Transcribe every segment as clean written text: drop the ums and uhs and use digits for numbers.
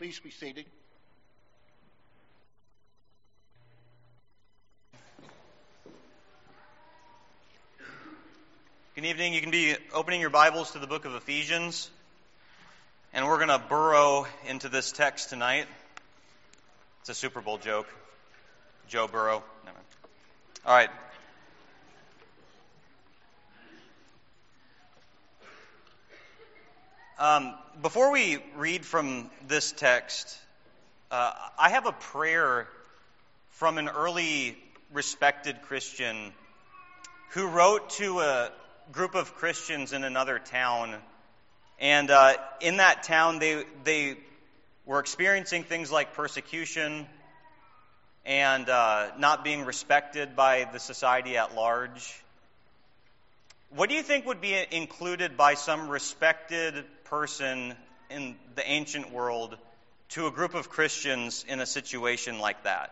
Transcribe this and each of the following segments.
Please be seated. Good evening. You can be opening your Bibles to the book of Ephesians, and we're going to burrow into this text tonight. It's a Super Bowl joke. Joe Burrow. Never mind. All right. Before we read from this text, I have a prayer from an early respected Christian who wrote to a group of Christians in another town. And in that town, they were experiencing things like persecution and not being respected by the society at large. What do you think would be included by some respected person in the ancient world to a group of Christians in a situation like that?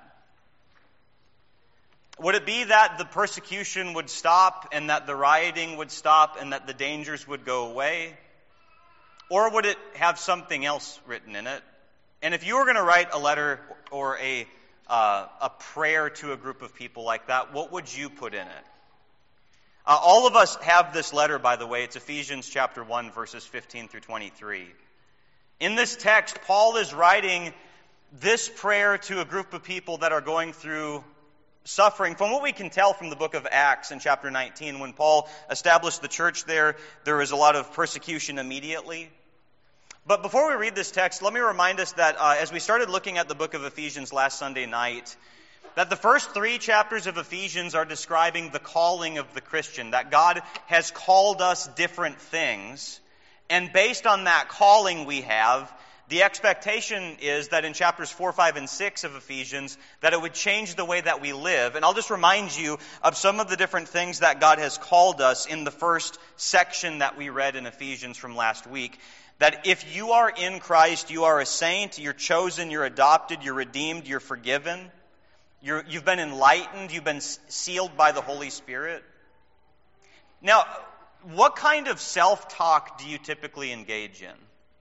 Would it be that the persecution would stop and that the rioting would stop and that the dangers would go away? Or would it have something else written in it? And if you were going to write a letter or a prayer to a group of people like that, what would you put in it? All of us have this letter, by the way. It's Ephesians chapter 1, verses 15 through 23. In this text, Paul is writing this prayer to a group of people that are going through suffering. From what we can tell from the book of Acts in chapter 19, when Paul established the church there was a lot of persecution immediately. But before we read this text, let me remind us that as we started looking at the book of Ephesians last Sunday night, that the first 3 chapters of Ephesians are describing the calling of the Christian, that God has called us different things. And based on that calling we have, the expectation is that in chapters 4, 5, and 6 of Ephesians, that it would change the way that we live. And I'll just remind you of some of the different things that God has called us in the first section that we read in Ephesians from last week. That if you are in Christ, you are a saint, you're chosen, you're adopted, you're redeemed, you're forgiven. You've been enlightened, you've been sealed by the Holy Spirit. Now, what kind of self-talk do you typically engage in?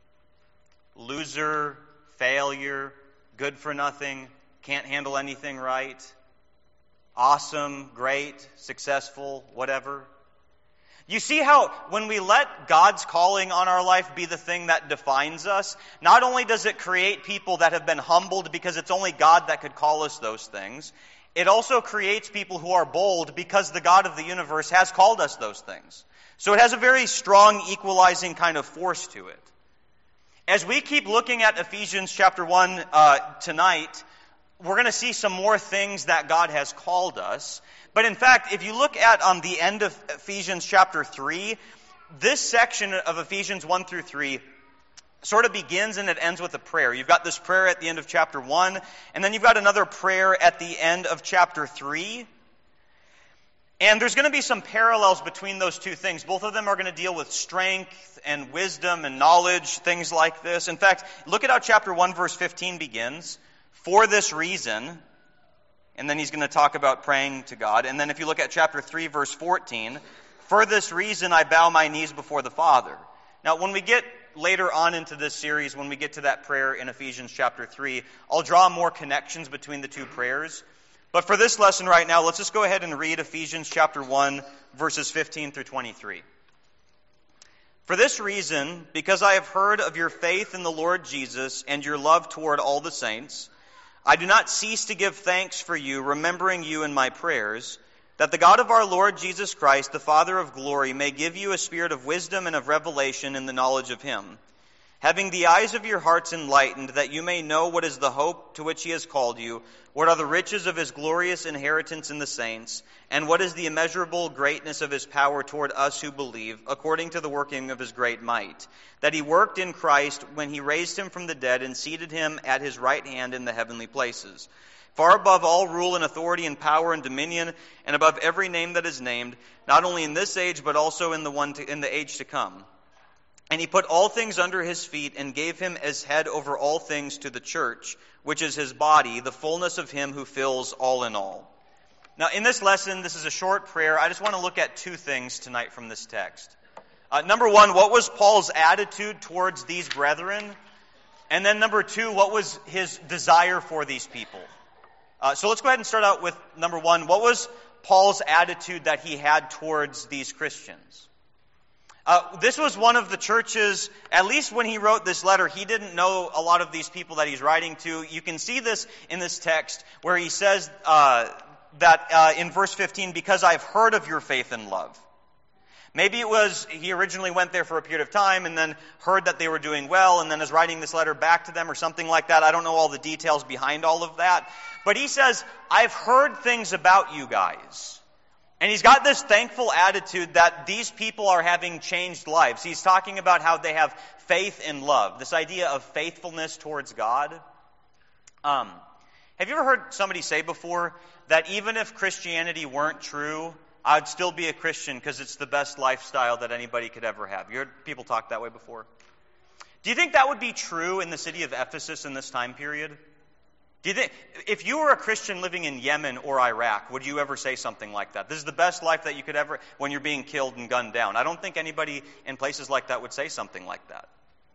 Loser, failure, good for nothing, can't handle anything right, awesome, great, successful, whatever. You see how when we let God's calling on our life be the thing that defines us, not only does it create people that have been humbled because it's only God that could call us those things, it also creates people who are bold because the God of the universe has called us those things. So it has a very strong equalizing kind of force to it. As we keep looking at Ephesians chapter 1 tonight, we're going to see some more things that God has called us. But in fact, if you look at the end of Ephesians chapter 3, this section of Ephesians 1 through 3 sort of begins and it ends with a prayer. You've got this prayer at the end of chapter 1, and then you've got another prayer at the end of chapter 3. And there's going to be some parallels between those two things. Both of them are going to deal with strength and wisdom and knowledge, things like this. In fact, look at how chapter 1 verse 15 begins. For this reason, and then he's going to talk about praying to God. And then if you look at chapter 3 verse 14, for this reason I bow my knees before the Father. Now when we get later on into this series, when we get to that prayer in Ephesians chapter 3, I'll draw more connections between the two prayers. But for this lesson right now, let's just go ahead and read Ephesians chapter 1, verses 15 through 23. For this reason, because I have heard of your faith in the Lord Jesus and your love toward all the saints, I do not cease to give thanks for you, remembering you in my prayers, that the God of our Lord Jesus Christ, the Father of glory, may give you a spirit of wisdom and of revelation in the knowledge of him, having the eyes of your hearts enlightened, that you may know what is the hope to which he has called you, what are the riches of his glorious inheritance in the saints, and what is the immeasurable greatness of his power toward us who believe, according to the working of his great might, that he worked in Christ when he raised him from the dead and seated him at his right hand in the heavenly places, far above all rule and authority and power and dominion, and above every name that is named, not only in this age, but also in the age to come. And he put all things under his feet and gave him as head over all things to the church, which is his body, the fullness of him who fills all in all. Now, in this lesson, this is a short prayer. I just want to look at 2 things tonight from this text. Number one, what was Paul's attitude towards these brethren? And then number 2, what was his desire for these people? So let's go ahead and start out with number 1. What was Paul's attitude that he had towards these Christians? This was one of the churches, at least when he wrote this letter, he didn't know a lot of these people that he's writing to. You can see this in this text where he says that in verse 15, because I've heard of your faith and love. Maybe it was he originally went there for a period of time and then heard that they were doing well and then is writing this letter back to them or something like that. I don't know all the details behind all of that. But he says, I've heard things about you guys. And he's got this thankful attitude that these people are having changed lives. He's talking about how they have faith and love, this idea of faithfulness towards God. Have you ever heard somebody say before that even if Christianity weren't true, I'd still be a Christian because it's the best lifestyle that anybody could ever have? You heard people talk that way before? Do you think that would be true in the city of Ephesus in this time period? Do you think, if you were a Christian living in Yemen or Iraq, would you ever say something like that? This is the best life that you could ever, when you're being killed and gunned down. I don't think anybody in places like that would say something like that.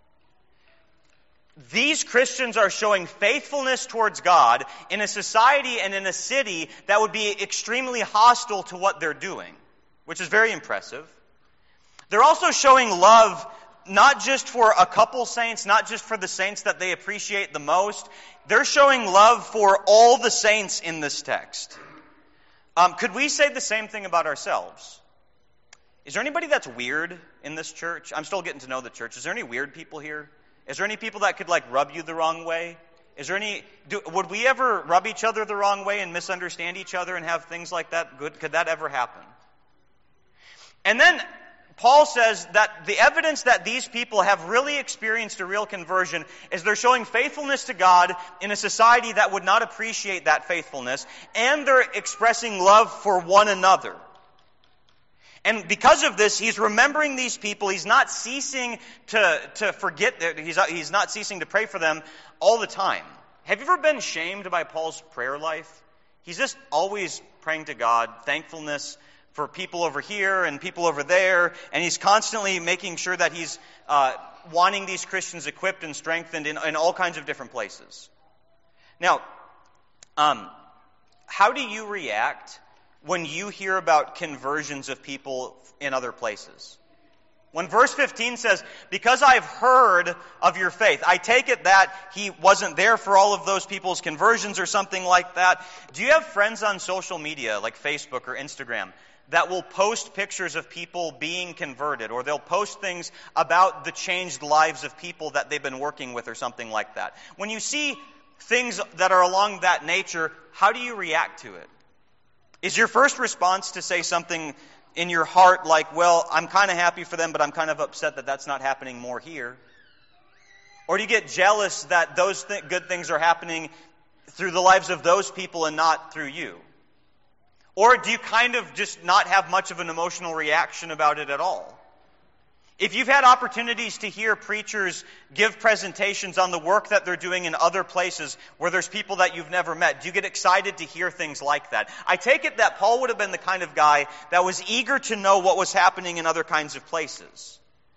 These Christians are showing faithfulness towards God in a society and in a city that would be extremely hostile to what they're doing, which is very impressive. They're also showing love not just for a couple saints, not just for the saints that they appreciate the most. They're showing love for all the saints in this text. Could we say the same thing about ourselves? Is there anybody that's weird in this church? I'm still getting to know the church. Is there any weird people here? Is there any people that could rub you the wrong way? Is there would we ever rub each other the wrong way and misunderstand each other and have things like that? Could that ever happen? And then Paul says that the evidence that these people have really experienced a real conversion is they're showing faithfulness to God in a society that would not appreciate that faithfulness, and they're expressing love for one another. And because of this, he's remembering these people. He's not ceasing to forget that he's not ceasing to pray for them all the time. Have you ever been shamed by Paul's prayer life? He's just always praying to God, thankfulness for people over here and people over there, and he's constantly making sure that he's wanting these Christians equipped and strengthened in all kinds of different places. Now, how do you react when you hear about conversions of people in other places? When verse 15 says, because I've heard of your faith, I take it that he wasn't there for all of those people's conversions or something like that. Do you have friends on social media like Facebook or Instagram that will post pictures of people being converted, or they'll post things about the changed lives of people that they've been working with or something like that? When you see things that are along that nature, how do you react to it? Is your first response to say something in your heart like, well, I'm kind of happy for them, but I'm kind of upset that that's not happening more here? Or do you get jealous that those good things are happening through the lives of those people and not through you? Or do you kind of just not have much of an emotional reaction about it at all? If you've had opportunities to hear preachers give presentations on the work that they're doing in other places where there's people that you've never met, do you get excited to hear things like that? I take it that Paul would have been the kind of guy that was eager to know what was happening in other kinds of places.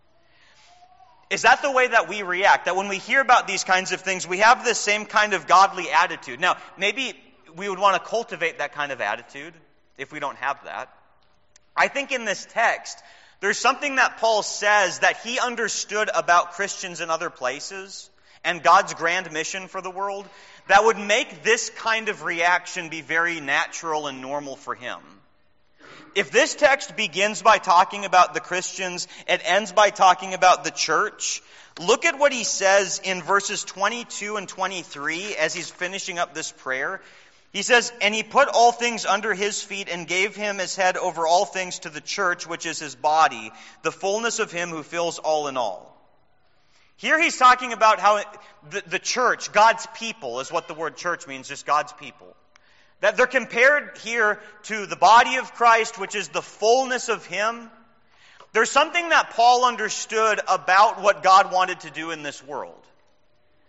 Is that the way that we react? That when we hear about these kinds of things, we have this same kind of godly attitude? Now, maybe we would want to cultivate that kind of attitude if we don't have that. I think in this text, there's something that Paul says that he understood about Christians in other places and God's grand mission for the world that would make this kind of reaction be very natural and normal for him. If this text begins by talking about the Christians, it ends by talking about the church, look at what he says in verses 22 and 23 as he's finishing up this prayer. He says, and he put all things under his feet and gave him as head over all things to the church, which is his body, the fullness of him who fills all in all. Here he's talking about how the church, God's people, is what the word church means, just God's people. That they're compared here to the body of Christ, which is the fullness of him. There's something that Paul understood about what God wanted to do in this world.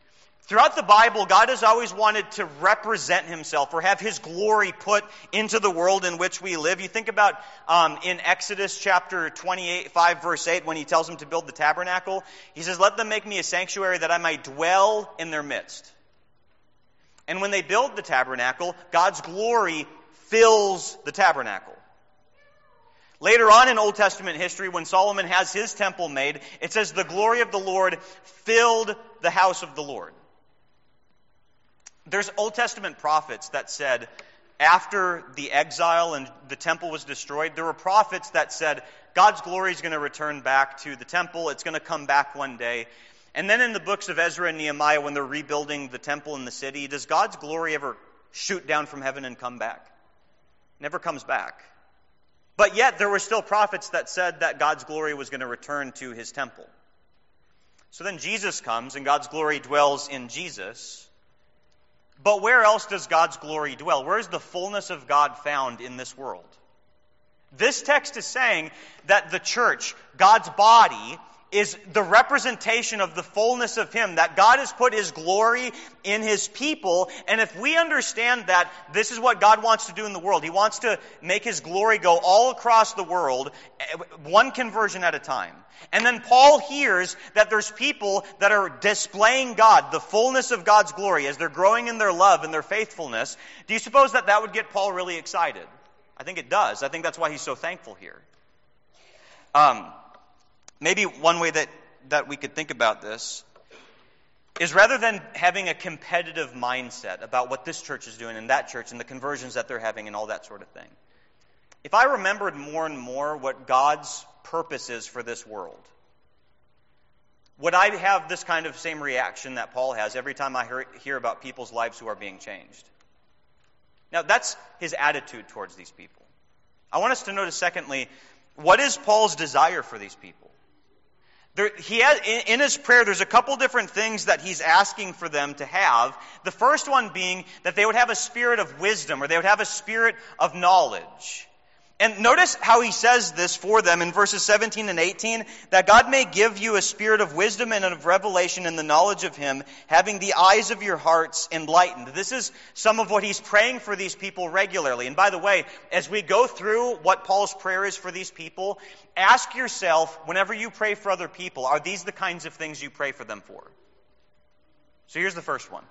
Throughout the Bible, God has always wanted to represent himself or have his glory put into the world in which we live. You think about in Exodus chapter 5 verse 8, when he tells them to build the tabernacle, he says, "Let them make me a sanctuary that I might dwell in their midst." And when they build the tabernacle, God's glory fills the tabernacle. Later on in Old Testament history, when Solomon has his temple made, it says the glory of the Lord filled the house of the Lord. There's Old Testament prophets that said, after the exile and the temple was destroyed, there were prophets that said, God's glory is going to return back to the temple. It's going to come back one day. And then in the books of Ezra and Nehemiah, when they're rebuilding the temple in the city, does God's glory ever shoot down from heaven and come back? Never comes back. But yet there were still prophets that said that God's glory was going to return to his temple. So then Jesus comes and God's glory dwells in Jesus. But where else does God's glory dwell? Where is the fullness of God found in this world? This text is saying that the church, God's body, is the representation of the fullness of him, that God has put his glory in his people. And if we understand that this is what God wants to do in the world, he wants to make his glory go all across the world, one conversion at a time. And then Paul hears that there's people that are displaying God, the fullness of God's glory, as they're growing in their love and their faithfulness. Do you suppose that that would get Paul really excited? I think it does. I think that's why he's so thankful here. Maybe one way that we could think about this is, rather than having a competitive mindset about what this church is doing and that church and the conversions that they're having and all that sort of thing, if I remembered more and more what God's purpose is for this world, would I have this kind of same reaction that Paul has every time I hear about people's lives who are being changed? Now, that's his attitude towards these people. I want us to notice, secondly, what is Paul's desire for these people? In his prayer, there's a couple different things that he's asking for them to have. The first one being that they would have a spirit of wisdom, or they would have a spirit of knowledge. And notice how he says this for them in verses 17 and 18, that God may give you a spirit of wisdom and of revelation in the knowledge of him, having the eyes of your hearts enlightened. This is some of what he's praying for these people regularly. And by the way, as we go through what Paul's prayer is for these people, ask yourself, whenever you pray for other people, are these the kinds of things you pray for them for? So here's the first one.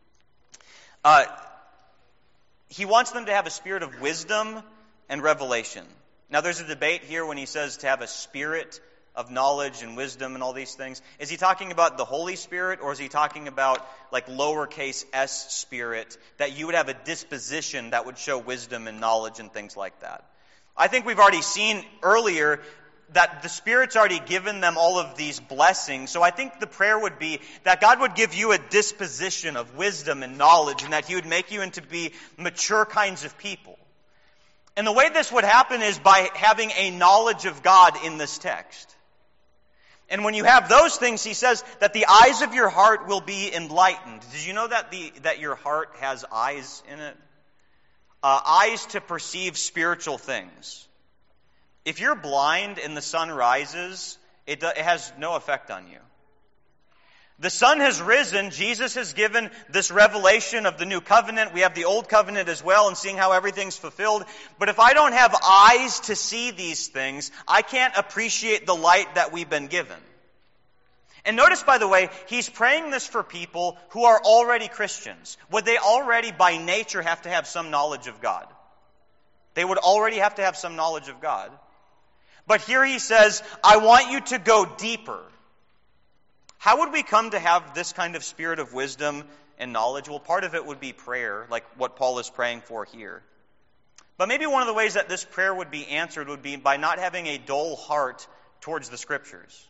He wants them to have a spirit of wisdom and revelation. Now, there's a debate here when he says to have a spirit of knowledge and wisdom and all these things. Is he talking about the Holy Spirit, or is he talking about like lowercase s spirit, that you would have a disposition that would show wisdom and knowledge and things like that? I think we've already seen earlier that the Spirit's already given them all of these blessings. So I think the prayer would be that God would give you a disposition of wisdom and knowledge, and that he would make you into be mature kinds of people. And the way this would happen is by having a knowledge of God in this text. And when you have those things, he says that the eyes of your heart will be enlightened. Did you know that your heart has eyes in it? Eyes to perceive spiritual things. If you're blind and the sun rises, it has no effect on you. The sun has risen. Jesus has given this revelation of the new covenant. We have the old covenant as well, and seeing how everything's fulfilled. But if I don't have eyes to see these things, I can't appreciate the light that we've been given. And notice, by the way, he's praying this for people who are already Christians. Would they already by nature have to have some knowledge of God? They would already have to have some knowledge of God. But here he says, I want you to go deeper. How would we come to have this kind of spirit of wisdom and knowledge? Well, part of it would be prayer, like what Paul is praying for here. But maybe one of the ways that this prayer would be answered would be by not having a dull heart towards the Scriptures.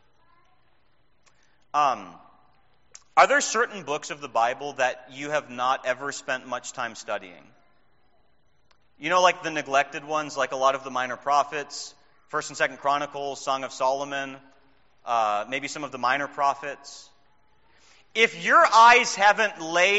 Are there certain books of the Bible that you have not ever spent much time studying? You know, like the neglected ones, like a lot of the minor prophets, 1st and 2nd Chronicles, Song of Solomon, maybe some of the minor prophets. If your eyes haven't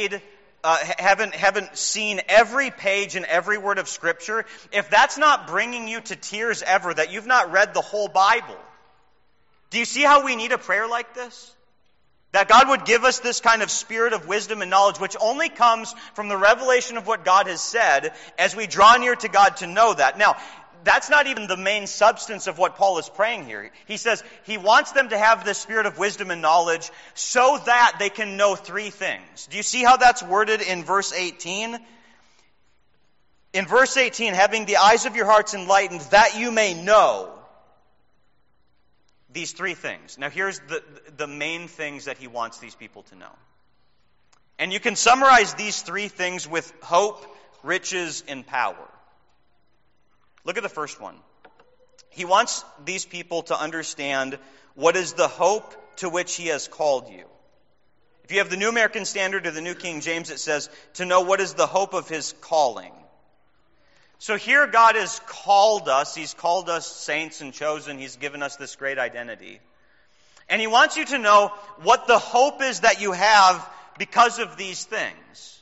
seen every page and every word of Scripture, if that's not bringing you to tears ever, that you've not read the whole Bible, do you see how we need a prayer like this? That God would give us this kind of spirit of wisdom and knowledge, which only comes from the revelation of what God has said as we draw near to God to know that. Now, that's not even the main substance of what Paul is praying here. He says he wants them to have this spirit of wisdom and knowledge so that they can know three things. Do you see how that's worded in verse 18? In verse 18, having the eyes of your hearts enlightened, that you may know these three things. Now here's the main things that he wants these people to know. And you can summarize these three things with hope, riches, and power. Look at the first one. He wants these people to understand what is the hope to which he has called you. If you have the New American Standard or the New King James, it says to know what is the hope of his calling. So here God has called us. He's called us saints and chosen. He's given us this great identity. And he wants you to know what the hope is that you have because of these things.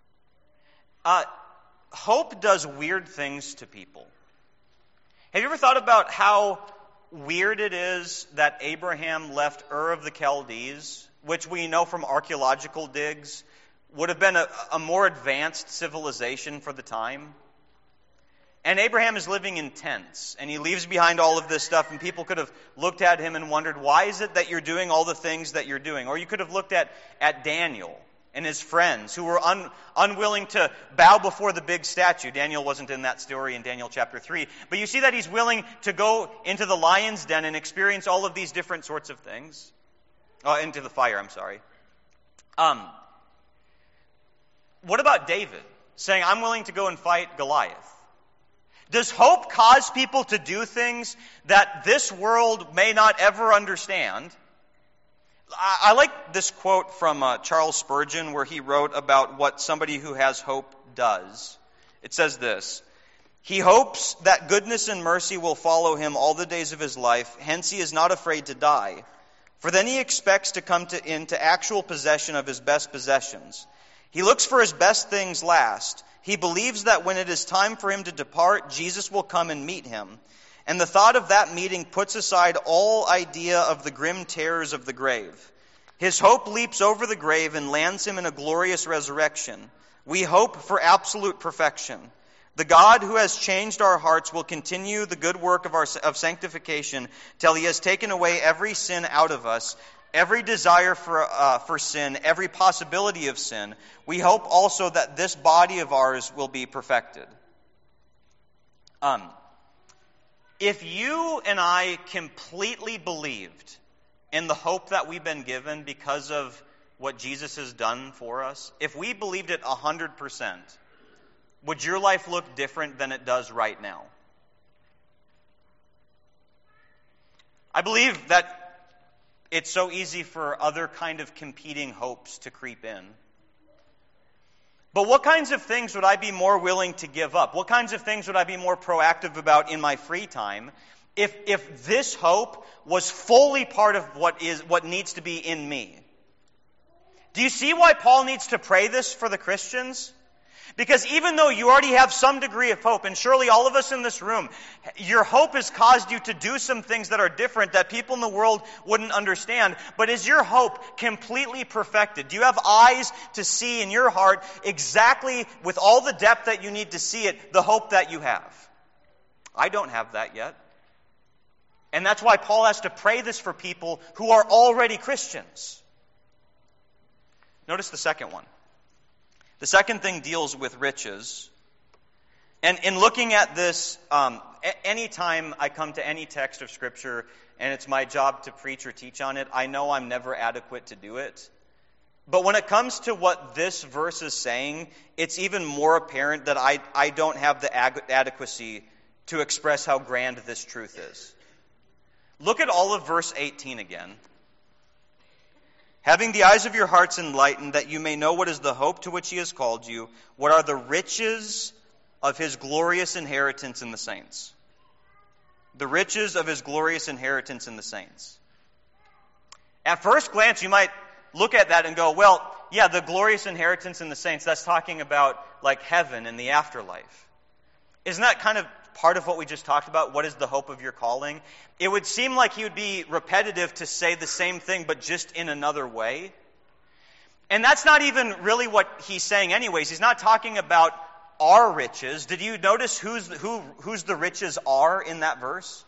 Hope does weird things to people. Have you ever thought about how weird it is that Abraham left Ur of the Chaldees, which we know from archaeological digs would have been a more advanced civilization for the time? And Abraham is living in tents, and he leaves behind all of this stuff, and people could have looked at him and wondered, why is it that you're doing all the things that you're doing? Or you could have looked at Daniel and his friends who were unwilling to bow before the big statue. Daniel wasn't in that story in Daniel chapter 3. But you see that he's willing to go into the lion's den and experience all of these different sorts of things. Into the fire, I'm sorry. What about David saying, I'm willing to go and fight Goliath? Does hope cause people to do things that this world may not ever understand? I like this quote from Charles Spurgeon where he wrote about what somebody who has hope does. It says this: he hopes that goodness and mercy will follow him all the days of his life, hence he is not afraid to die. For then he expects to come into actual possession of his best possessions. He looks for his best things last. He believes that when it is time for him to depart, Jesus will come and meet him. And the thought of that meeting puts aside all idea of the grim terrors of the grave. His hope leaps over the grave and lands him in a glorious resurrection. We hope for absolute perfection. The God who has changed our hearts will continue the good work of sanctification till he has taken away every sin out of us, every desire for sin, every possibility of sin. We hope also that this body of ours will be perfected. If you and I completely believed in the hope that we've been given because of what Jesus has done for us, if we believed it 100%, would your life look different than it does right now? I believe that it's so easy for other kind of competing hopes to creep in. But what kinds of things would I be more willing to give up? What kinds of things would I be more proactive about in my free time if this hope was fully part of what needs to be in me? Do you see why Paul needs to pray this for the Christians? Because even though you already have some degree of hope, and surely all of us in this room, your hope has caused you to do some things that are different that people in the world wouldn't understand. But is your hope completely perfected? Do you have eyes to see in your heart exactly with all the depth that you need to see it, the hope that you have? I don't have that yet. And that's why Paul has to pray this for people who are already Christians. Notice the second one. The second thing deals with riches. And in looking at this, anytime I come to any text of Scripture and it's my job to preach or teach on it, I know I'm never adequate to do it. But when it comes to what this verse is saying, it's even more apparent that I don't have the adequacy to express how grand this truth is. Look at all of verse 18 again. Having the eyes of your hearts enlightened, that you may know what is the hope to which he has called you, what are the riches of his glorious inheritance in the saints. The riches of his glorious inheritance in the saints. At first glance, you might look at that and go, well, yeah, the glorious inheritance in the saints, that's talking about like heaven and the afterlife. Isn't that kind of part of what we just talked about? What is the hope of your calling? It would seem like he would be repetitive to say the same thing, but just in another way. And that's not even really what he's saying anyways. He's not talking about our riches. Did you notice whose the riches are in that verse?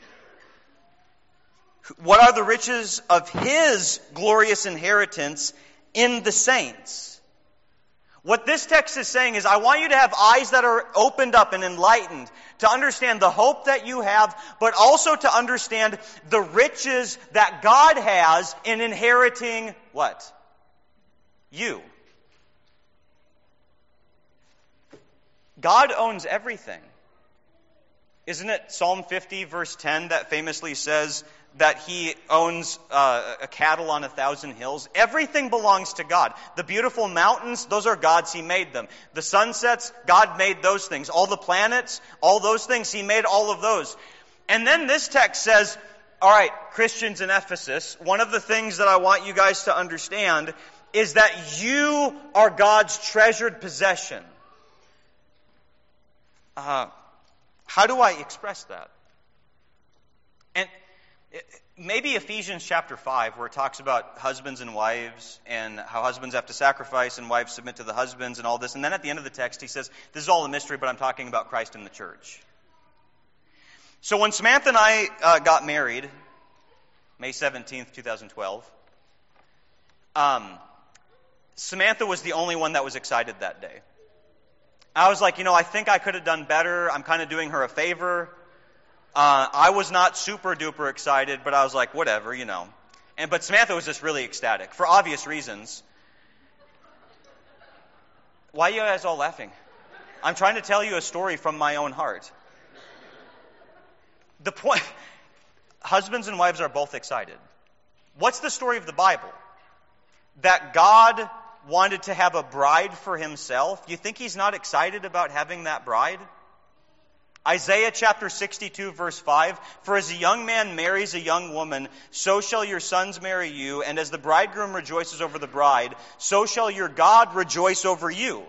What are the riches of his glorious inheritance in the saints? What this text is saying is, I want you to have eyes that are opened up and enlightened to understand the hope that you have, but also to understand the riches that God has in inheriting what? You. God owns everything. Isn't it Psalm 50 verse 10 that famously says that he owns a cattle on 1,000 hills? Everything belongs to God. The beautiful mountains, those are God's. He made them. The sunsets, God made those things. All the planets, all those things, he made all of those. And then this text says, all right, Christians in Ephesus, one of the things that I want you guys to understand is that you are God's treasured possession. How do I express that? And maybe Ephesians chapter 5, where it talks about husbands and wives, and how husbands have to sacrifice and wives submit to the husbands and all this. And then at the end of the text, he says, this is all a mystery, but I'm talking about Christ and the church. So when Samantha and I got married, May 17th, 2012, Samantha was the only one that was excited that day. I was like, I think I could have done better. I'm kind of doing her a favor. I was not super duper excited, but I was like, whatever, But Samantha was just really ecstatic for obvious reasons. Why are you guys all laughing? I'm trying to tell you a story from my own heart. The point, husbands and wives are both excited. What's the story of the Bible? That God wanted to have a bride for himself. You think he's not excited about having that bride? Isaiah chapter 62 verse 5, for as a young man marries a young woman, so shall your sons marry you, and as the bridegroom rejoices over the bride, so shall your God rejoice over you.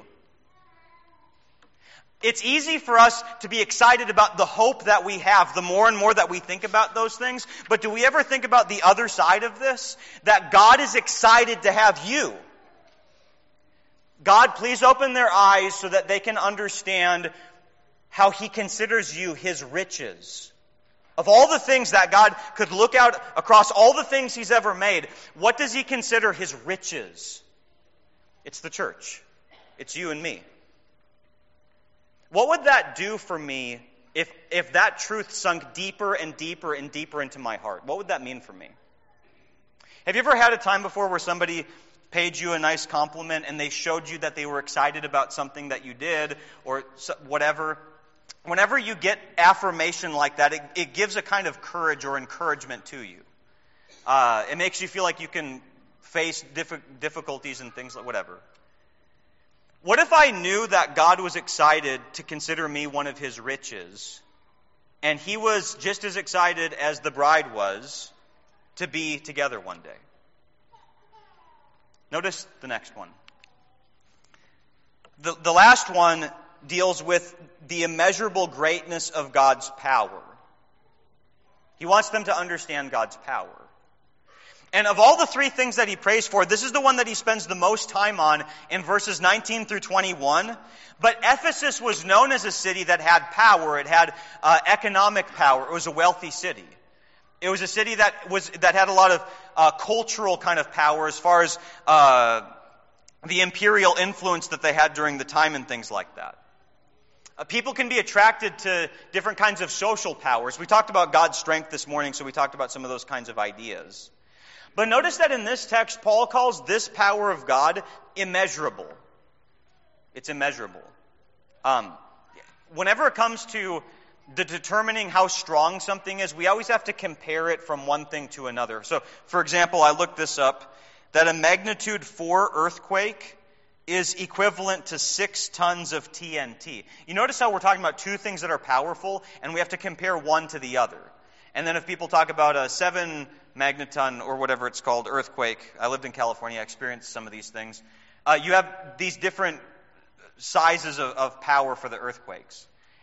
It's easy for us to be excited about the hope that we have, the more and more that we think about those things, but do we ever think about the other side of this? That God is excited to have you. God, please open their eyes so that they can understand how he considers you his riches. Of all the things that God could look out across all the things he's ever made, what does he consider his riches? It's the church. It's you and me. What would that do for me if that truth sunk deeper and deeper and deeper into my heart? What would that mean for me? Have you ever had a time before where somebody paid you a nice compliment and they showed you that they were excited about something that you did or whatever? Whenever you get affirmation like that, it gives a kind of courage or encouragement to you. It makes you feel like you can face difficulties and things like whatever. What if I knew that God was excited to consider me one of his riches, and he was just as excited as the bride was to be together one day? Notice the next one. The last one deals with the immeasurable greatness of God's power. He wants them to understand God's power. And of all the three things that he prays for, this is the one that he spends the most time on in verses 19 through 21. But Ephesus was known as a city that had power. It had economic power. It was a wealthy city. It was a city that had a lot of cultural kind of power as far as the imperial influence that they had during the time and things like that. People can be attracted to different kinds of social powers. We talked about God's strength this morning, so we talked about some of those kinds of ideas. But notice that in this text, Paul calls this power of God immeasurable. It's immeasurable. Whenever it comes to the determining how strong something is, we always have to compare it from one thing to another. So, for example, I looked this up, that a magnitude 4 earthquake is equivalent to 6 tons of TNT. You notice how we're talking about two things that are powerful, and we have to compare one to the other. And then if people talk about a 7 magneton or whatever it's called, earthquake, I lived in California, I experienced some of these things. You have these different sizes of power for the earthquakes.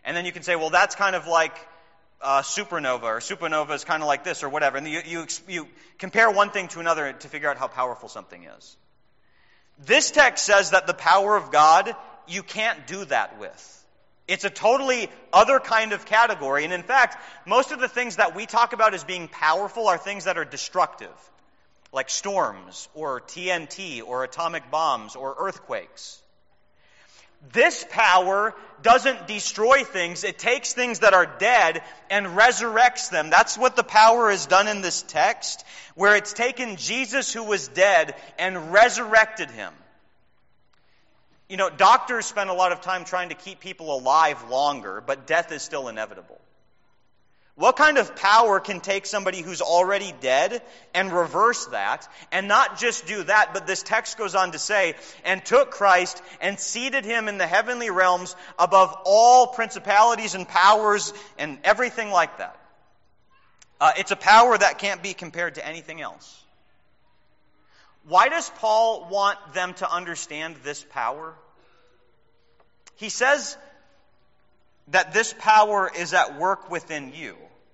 And then you can say, well, that's kind of like supernova, or supernova is kind of like this, or whatever. And you compare one thing to another to figure out how powerful something is. This text says that the power of God, you can't do that with. It's a totally other kind of category. And in fact, most of the things that we talk about as being powerful are things that are destructive, like storms, or TNT, or atomic bombs, or earthquakes. This power doesn't destroy things. It takes things that are dead and resurrects them. That's what the power has done in this text, where it's taken Jesus who was dead and resurrected him. You know, doctors spend a lot of time trying to keep people alive longer, but death is still inevitable. What kind of power can take somebody who's already dead and reverse that? And not just do that, but this text goes on to say, and took Christ and seated him in the heavenly realms above all principalities and powers and everything like that. It's a power that can't be compared to anything else. Why does Paul want them to understand this power? He says that this power is at work within you.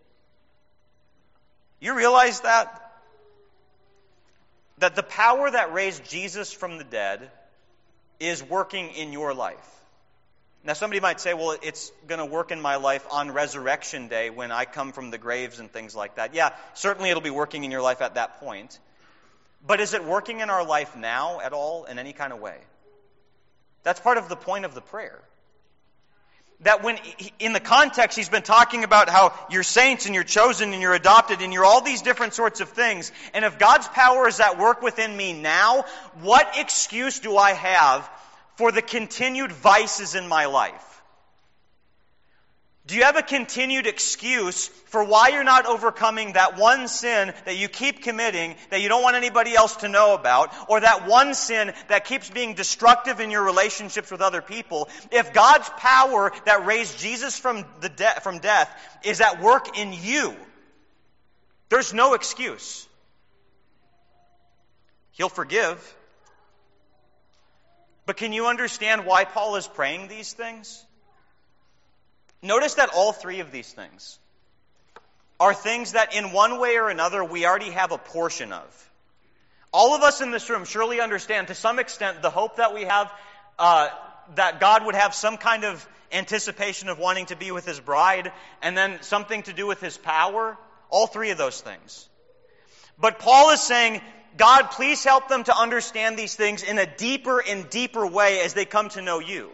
You realize that? That the power that raised Jesus from the dead is working in your life. Now somebody might say, well, it's going to work in my life on Resurrection Day when I come from the graves and things like that. Yeah, certainly it'll be working in your life at that point. But is it working in our life now at all in any kind of way? That's part of the point of the prayer. That when, in the context, he's been talking about how you're saints and you're chosen and you're adopted and you're all these different sorts of things. And if God's power is at work within me now, what excuse do I have for the continued vices in my life? Do you have a continued excuse for why you're not overcoming that one sin that you keep committing that you don't want anybody else to know about, or that one sin that keeps being destructive in your relationships with other people? If God's power that raised Jesus from death is at work in you, there's no excuse. He'll forgive. But can you understand why Paul is praying these things? Notice that all three of these things are things that in one way or another we already have a portion of. All of us in this room surely understand to some extent the hope that we have that God would have some kind of anticipation of wanting to be with his bride, and then something to do with his power. All three of those things. But Paul is saying, God, please help them to understand these things in a deeper and deeper way as they come to know you.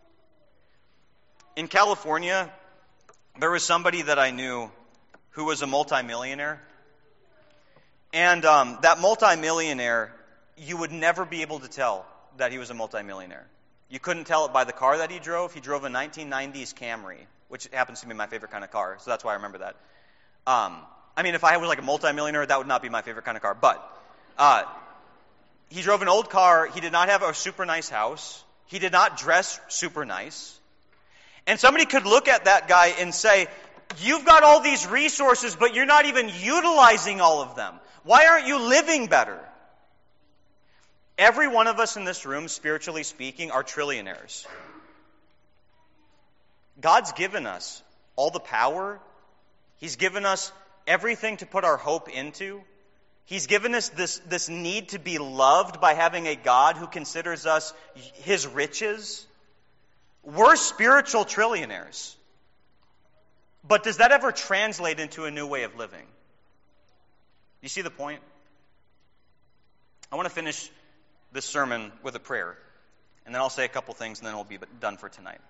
In California, there was somebody that I knew who was a multimillionaire. And that multimillionaire, you would never be able to tell that he was a multimillionaire. You couldn't tell it by the car that he drove. He drove a 1990s Camry, which happens to be my favorite kind of car, so that's why I remember that. I mean, if I was like a multimillionaire, that would not be my favorite kind of car. But he drove an old car. He did not have a super nice house. He did not dress super nice. And somebody could look at that guy and say, you've got all these resources, but you're not even utilizing all of them. Why aren't you living better? Every one of us in this room, spiritually speaking, are trillionaires. God's given us all the power. He's given us everything to put our hope into. He's given us this need to be loved by having a God who considers us his riches. We're spiritual trillionaires. But does that ever translate into a new way of living? You see the point? I want to finish this sermon with a prayer. And then I'll say a couple things and then we'll be done for tonight.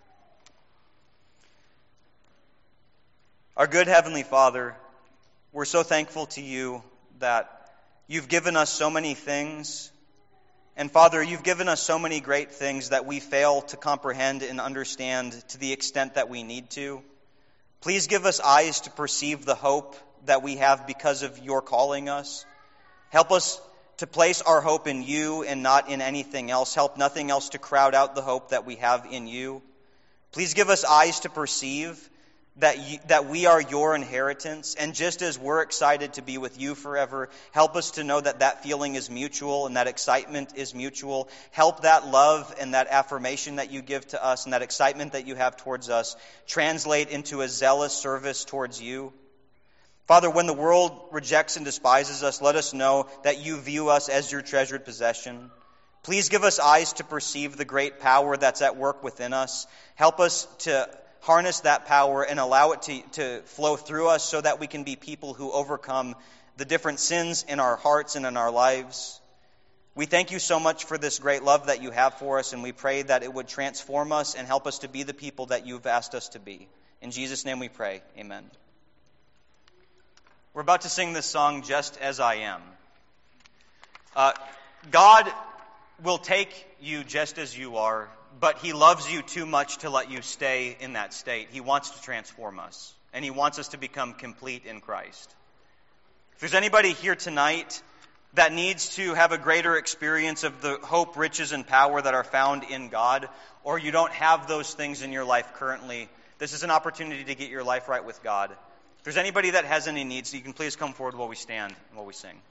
Our good Heavenly Father, we're so thankful to you that you've given us so many things. And Father, you've given us so many great things that we fail to comprehend and understand to the extent that we need to. Please give us eyes to perceive the hope that we have because of your calling us. Help us to place our hope in you and not in anything else. Help nothing else to crowd out the hope that we have in you. Please give us eyes to perceive that we are your inheritance. And just as we're excited to be with you forever, help us to know that that feeling is mutual and that excitement is mutual. Help that love and that affirmation that you give to us and that excitement that you have towards us translate into a zealous service towards you. Father, when the world rejects and despises us, let us know that you view us as your treasured possession. Please give us eyes to perceive the great power that's at work within us. Help us to harness that power and allow it to flow through us so that we can be people who overcome the different sins in our hearts and in our lives. We thank you so much for this great love that you have for us, and we pray that it would transform us and help us to be the people that you've asked us to be. In Jesus' name we pray. Amen. We're about to sing this song, Just As I Am. God will take you just as you are, but he loves you too much to let you stay in that state. He wants to transform us, and he wants us to become complete in Christ. If there's anybody here tonight that needs to have a greater experience of the hope, riches, and power that are found in God, or you don't have those things in your life currently, this is an opportunity to get your life right with God. If there's anybody that has any needs, you can please come forward while we stand and while we sing.